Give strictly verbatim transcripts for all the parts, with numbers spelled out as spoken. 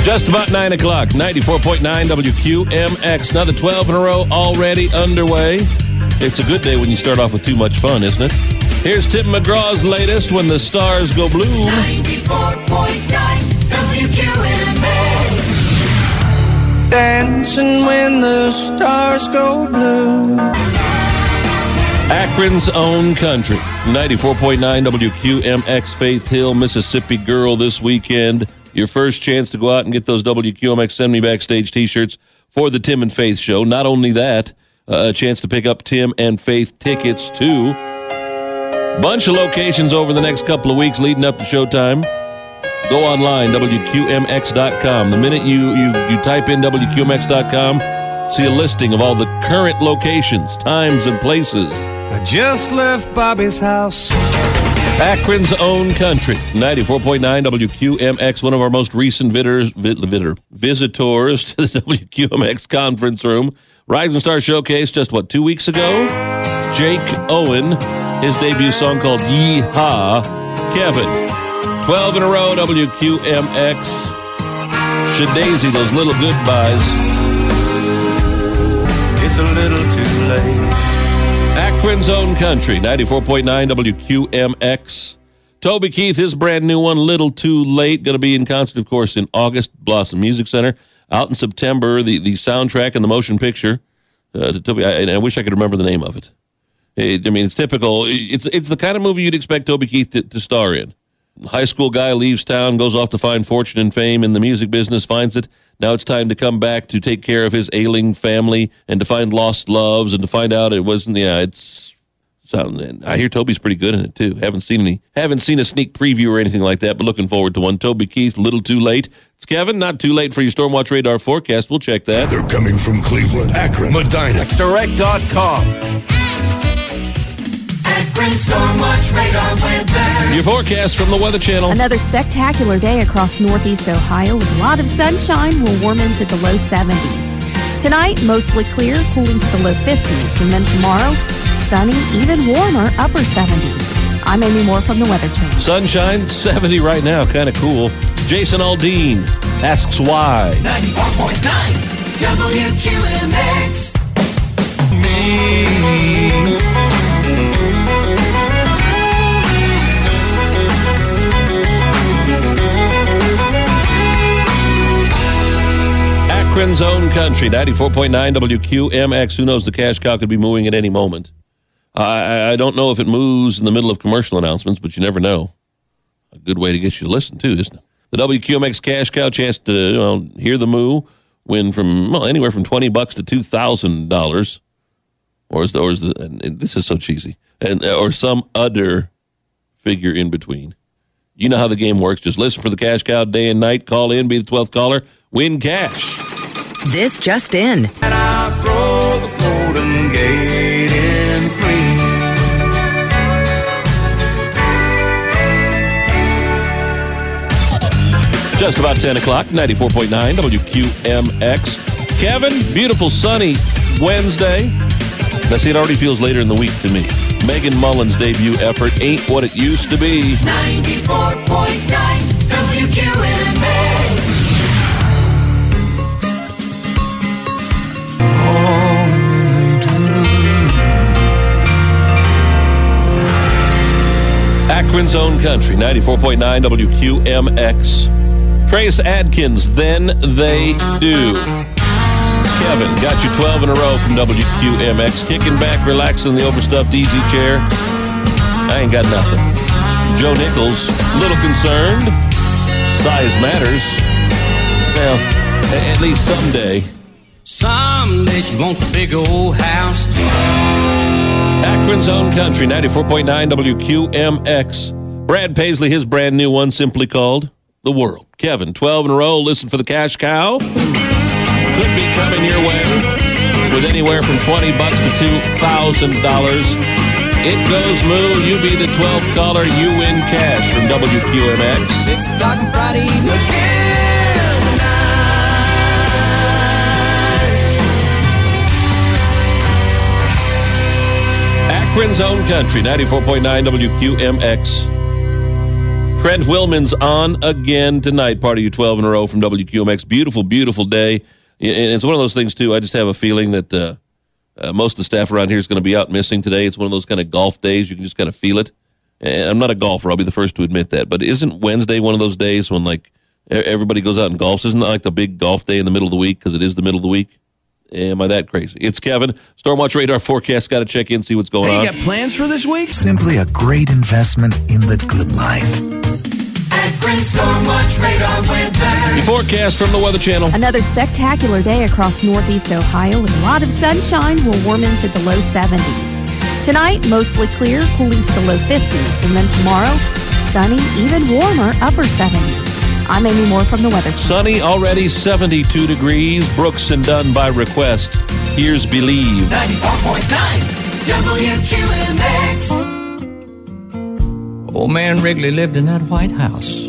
Just about nine o'clock, ninety-four point nine W Q M X. Another twelve in a row already underway. It's a good day when you start off with too much fun, isn't it? Here's Tim McGraw's latest, When the Stars Go Blue. ninety-four point nine W Q M X. Dancing when the stars go blue. Akron's own country. ninety-four point nine W Q M X, Faith Hill, Mississippi girl this weekend. Your first chance to go out and get those W Q M X Send Me Backstage t-shirts for the Tim and Faith show. Not only that, uh, a chance to pick up Tim and Faith tickets too. Bunch of locations over the next couple of weeks leading up to showtime. Go online, W Q M X dot com. The minute you, you, you type in W Q M X dot com, see a listing of all the current locations, times, and places. I just left Bobby's house. Akron's own country, ninety-four point nine W Q M X, one of our most recent visitors, visitors to the W Q M X conference room. Rising Star Showcase just, what, two weeks ago? Jake Owen, his debut song called Yee-Haw. Kevin, twelve in a row, W Q M X. Shadaisy, those little goodbyes. It's a little too late. Akron's own country, ninety-four point nine W Q M X. Toby Keith, his brand new one, Little Too Late, going to be in concert, of course, in August, Blossom Music Center. Out in September, the, the soundtrack and the motion picture. Uh, to Toby, I, I wish I could remember the name of it. it. I mean, it's typical. It's it's the kind of movie you'd expect Toby Keith to, to star in. High school guy leaves town, goes off to find fortune and fame in the music business, finds it. Now it's time to come back to take care of his ailing family and to find lost loves and to find out it wasn't, yeah, it's, sound. I hear Toby's pretty good in it too. Haven't seen any, haven't seen a sneak preview or anything like that, but looking forward to one. Toby Keith, Little Too Late. It's Kevin, not too late for your Stormwatch Radar forecast. We'll check that. They're coming from Cleveland, Akron, Medina. Direct dot com. Akron Stormwatch Radar weather. Your forecast from the Weather Channel. Another spectacular day across northeast Ohio with a lot of sunshine will warm into the low seventies. Tonight, mostly clear, cooling to the low fifties. And then tomorrow, sunny, even warmer, upper seventies. I'm Amy Moore from the Weather Channel. Sunshine, seventy right now, kind of cool. Jason Aldean asks why. ninety-four point nine W Q M X. Me. Akron's own country, ninety-four point nine W Q M X. Who knows, the cash cow could be moving at any moment. I, I don't know if it moves in the middle of commercial announcements, but you never know. A good way to get you to listen, too, isn't it? The W Q M X cash cow, chance to you know, hear the moo, win from well, anywhere from twenty bucks to two thousand dollars. Or is the, or is the and this is so cheesy. And or some other figure in between. You know how the game works. Just listen for the cash cow day and night. Call in, be the twelfth caller, win cash. This just in. And I'll throw the Golden Gate in free. Just about ten o'clock, ninety-four point nine W Q M X. Kevin, beautiful sunny Wednesday. Now, see, it already feels later in the week to me. Megan Mullen's debut effort ain't what it used to be. ninety-four point nine W Q M X. Akron's own country, ninety-four point nine W Q M X. Trace Adkins, Then They Do. Kevin, got you twelve in a row from W Q M X. Kicking back, relaxing in the overstuffed easy chair. I ain't got nothing. Joe Nichols, little concerned. Size matters. Well, at least someday. Someday she wants a big old house. Akron's own country, ninety-four point nine W Q M X. Brad Paisley, his brand new one, simply called The World. Kevin, twelve in a row. Listen for the cash cow. Could be coming your way with anywhere from twenty bucks to two thousand dollars. It goes moo. You be the twelfth caller. You win cash from W Q M X. Six o'clock on Friday again. Akron's own country, ninety-four point nine W Q M X. Trent Willman's on again tonight, part of your twelve in a row from W Q M X. Beautiful, beautiful day. And it's one of those things, too. I just have a feeling that uh, uh, most of the staff around here is going to be out missing today. It's one of those kind of golf days. You can just kind of feel it. And I'm not a golfer. I'll be the first to admit that. But isn't Wednesday one of those days when, like, everybody goes out and golfs? Isn't that like the big golf day in the middle of the week because it is the middle of the week? Am I that crazy? It's Kevin. Stormwatch Radar Forecast. Got to check in, see what's going Hey, on. you got plans for this week? Simply a great investment in the good life. Akron Stormwatch Radar weather. The forecast from the Weather Channel. Another spectacular day across northeast Ohio with a lot of sunshine will warm into the low seventies. Tonight, mostly clear, cooling to the low fifties. And then tomorrow, sunny, even warmer, upper seventies. I'm Amy Moore from the Weather Channel. Sunny, already seventy-two degrees. Brooks and Dunn by request. Here's Believe. ninety-four point nine W Q M X. Old man Wrigley lived in that White House.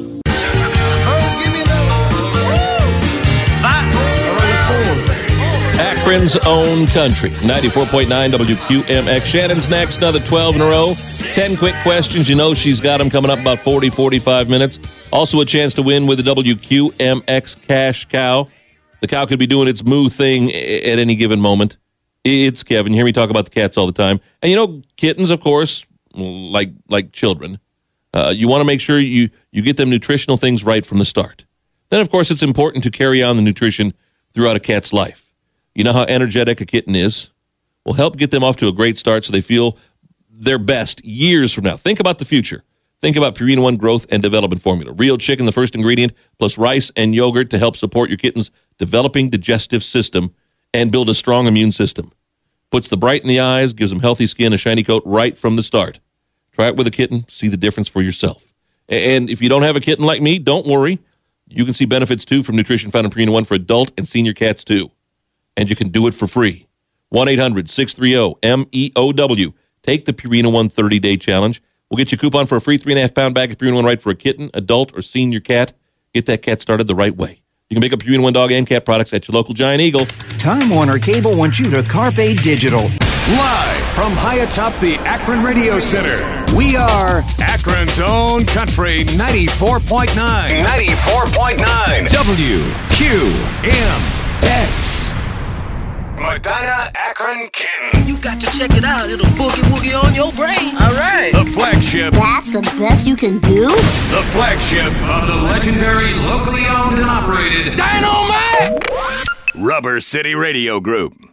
Akron's own country. ninety-four point nine W Q M X. Shannon's next, another twelve in a row. ten quick questions. You know she's got them coming up about forty, forty-five minutes. Also a chance to win with the W Q M X Cash Cow. The cow could be doing its moo thing at any given moment. It's Kevin. You hear me talk about the cats all the time. And you know, kittens, of course, like like children. Uh, you want to make sure you, you get them nutritional things right from the start. Then, of course, it's important to carry on the nutrition throughout a cat's life. You know how energetic a kitten is? Well, help get them off to a great start so they feel their best years from now. Think about the future. Think about Purina One Growth and Development Formula. Real chicken, the first ingredient, plus rice and yogurt to help support your kitten's developing digestive system and build a strong immune system. Puts the bright in the eyes, gives them healthy skin, a shiny coat right from the start. Try it with a kitten. See the difference for yourself. And if you don't have a kitten like me, don't worry. You can see benefits, too, from nutrition found in Purina One for adult and senior cats, too. And you can do it for free. one eight hundred six three zero M E O W. Take the Purina One thirty-day challenge. We'll get you a coupon for a free three and a half pound bag of Purina One right for a kitten, adult, or senior cat. Get that cat started the right way. You can pick up Purina One dog and cat products at your local Giant Eagle. Time Warner Cable wants you to Carpe Digital. Live from high atop the Akron Radio Center. We are Akron's own country, ninety-four point nine. ninety-four point nine. W Q M X. Medina, Akron, Canton. You got to check it out. It'll boogie woogie on your brain. All right. The flagship. That's the best you can do? The flagship of the legendary, locally owned and operated Dynamite Rubber City Radio Group.